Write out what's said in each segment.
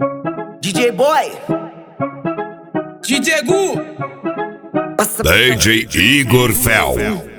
DJ Boy, DJ Gu, DJ Igor Fel.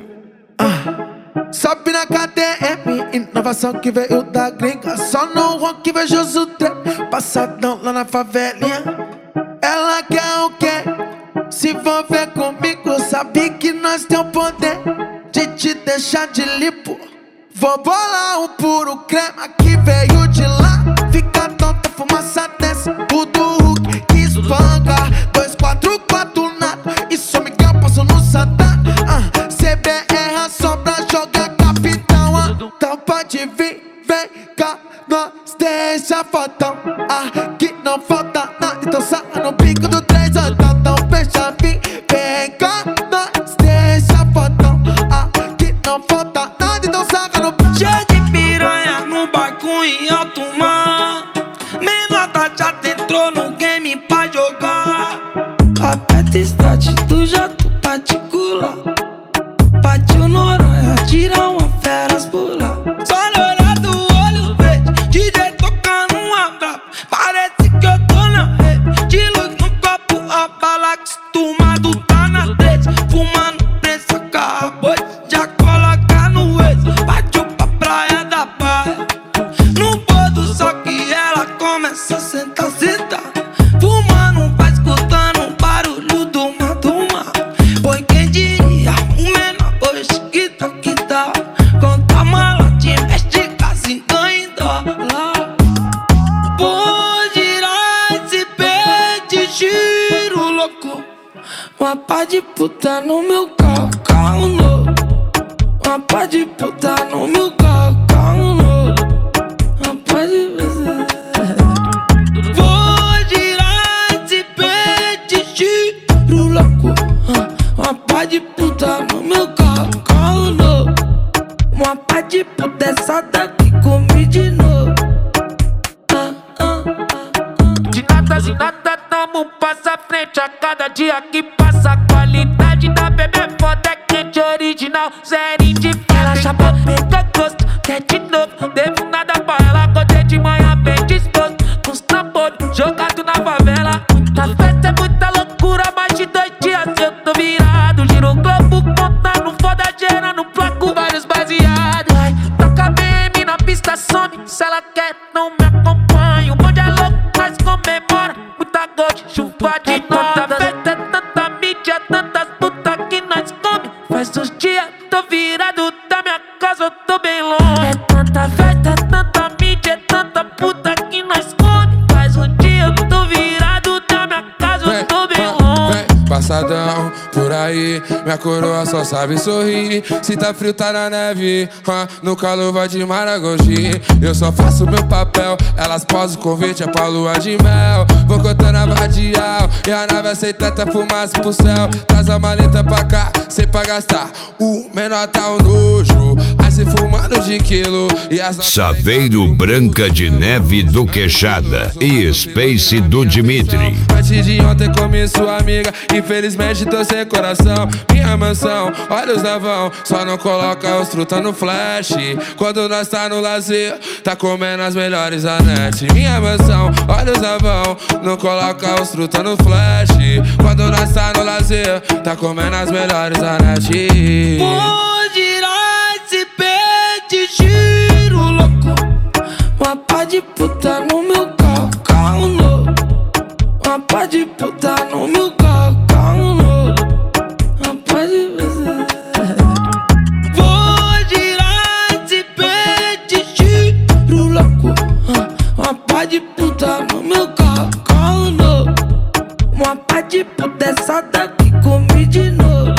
Sobe na KTM, inovação que veio da gringa. Só no rock vejoso trem, passadão lá na favelinha. Ela quer o quê? Se envolver comigo, sabe que nós tem o poder de te deixar de lipo. Vou bolar um puro crema que veio de lá. Fica tonta, fumaça desce, o do Hulk que espanca. 244 nada, e sou Miguel, passo no Santana. CBR só pra jogar capitão. Então pode vir, vem cá, nós deixa fotão. Aqui não falta nada, então sai no pico do 3 então fecha, vem cá, nós deixa fotão. Aqui não falta nada, então saca no pico. cheio de piranha no barco em alto mar. Menor já entrou no game pra jogar. Aperta start do jato particular. Bateu no Noronha, tira uma feras pula. Só no olhar do olho verde, DJ tocando uma braba. Parece que eu tô na rede, de luz no copo, a bala acostumado tá na rede. Fumando prensa, acabou, já coloca no ex. Bateu pra praia da praia, no pôr do sol que ela começa a sentar, sentar. Fumando, vai escutando o barulho do mar. Foi quem diria, o menor hoje que tá. Conta mala, te investe casa e ganha em dólar. Vou girar esse pé de giro louco. Uma pá de puta no meu carro, carro novo. Uma pá de puta no meu carro, carro novo. Uma pá de vou girar esse pé de giro louco. Uma pá de puta no meu carro, carro novo. Uma pá de puta essa daqui comi de novo. De nada, tamo passo à frente. A cada dia que passa, a qualidade da bebê é foda. É quente, original, zero indiferente. Ela chapou, pegou gosto, quer de novo. Devo nada pra ela, acordei de manhã bem disposto. Com os tambores, jogado na favela. Muita festa, é muita loucura, mais de 2 dias eu tô virado. Giro o globo, contando foda, gerando placo, vários baseados. Ai, toca BM na pista, some. Se ela quer, não me acompanha. O bonde é louco, mas comemora. Muita gold, chuva de tanta festa, é tanta mídia, tantas putas que nós come. Faz uns dias, tô virado da minha casa, eu tô bem longe. É tanta festa, é tanta mídia, é tanta puta que nós come. Faz um dia, eu tô virado da minha casa, eu tô bem longe. Passadão, por aí, minha coroa só sabe sorrir. Se tá frio, tá na neve, no calor vai de Maragogi. Eu só faço meu papel, elas posam o convite, é pra lua de mel. Vou contando a radial, e a nave aceita tanta fumaça pro céu. Traz a maleta pra cá, cê pra gastar, o menor tá um nojo. Aí cê fumando de quilo, e as Saveiro Branca de Neve do Queixada e Space do Dimitri. Antes de ontem comi sua amiga, infelizmente tô sem coração. Minha mansão, olhos na vão, só não coloca os truta no flash. Quando nós tá no lazer, tá comendo as melhores a net. Minha mansão, olhos na vão, não coloca os truta no flash. Quando nós tá no lazer, tá comendo as melhores a net. Vou girar esse pé de giro louco. Uma pá de puta no meu carro, carro novo. Uma pá de puta no meu carro, carro novo. Uma pá de vou girar esse pé de giro louco. Uma pá de puta no meu carro, carro novo. Uma pá de puta essa daqui comi de novo.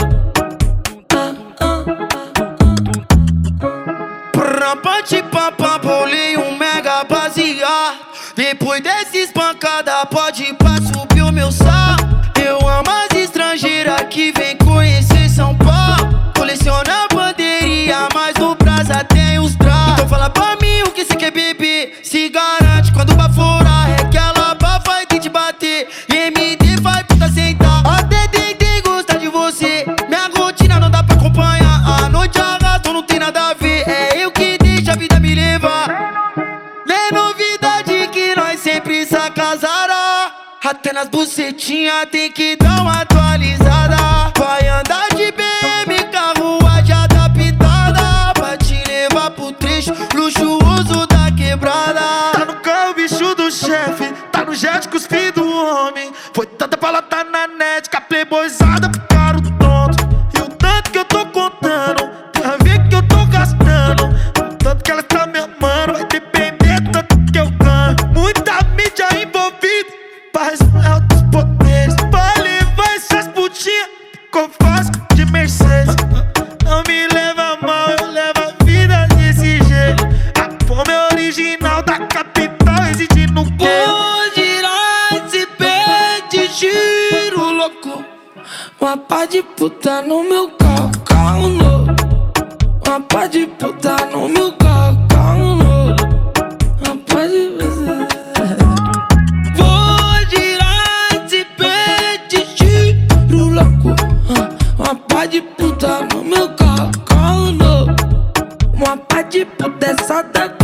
pam, pulei um mega baseado. Depois desses pancada, pode ir pra subir o meu sal. Eu amo as estrangeiras que vem conhecer São Paulo. Coleciona bandeirinha, mas no brasa tem os trapos. Então fala pra mim o que cê quer beber. Se garante quando baforar, é que ela vai te bater. E MD vai puta sentar. Até tentei gostar de você, minha rotina não dá pra acompanhar. A noite arrasta, não tem nada a ver. É eu que deixo a vida me levar. Nem novidade que nós sempre saca Zara. Até nas bucetinhas tem que dar uma atualizada. Vai andar de BM, carruagem adaptada, pra te levar pro trecho luxuoso da quebrada. Tá no carro, bicho do chefe, tá no jet cuspido o homem. Foi tanta bala, tá na net, que a playboyzada ficaram tonto. E o tanto que eu tô contando, tem a ver que eu tô gastando. O tanto que ela tá me amando, vai depender do tanto que eu ganho. Muita mídia envolvida, paz altos poderes, pra levar essas putinhas, ficou fácil de Mercedes. Não me leva mal, eu levo a vida desse jeito. A fome é original da capital, reside no quê? Vou girar esse pé de giro louco. Uma pá de puta no meu carro, carro novo. Uma pá de puta no meu carro, carro novo. Uma pá de vou girar esse pé de giro louco. Uma pá de puta no meu carro, carro novo. Uma pá de puta essa daqui.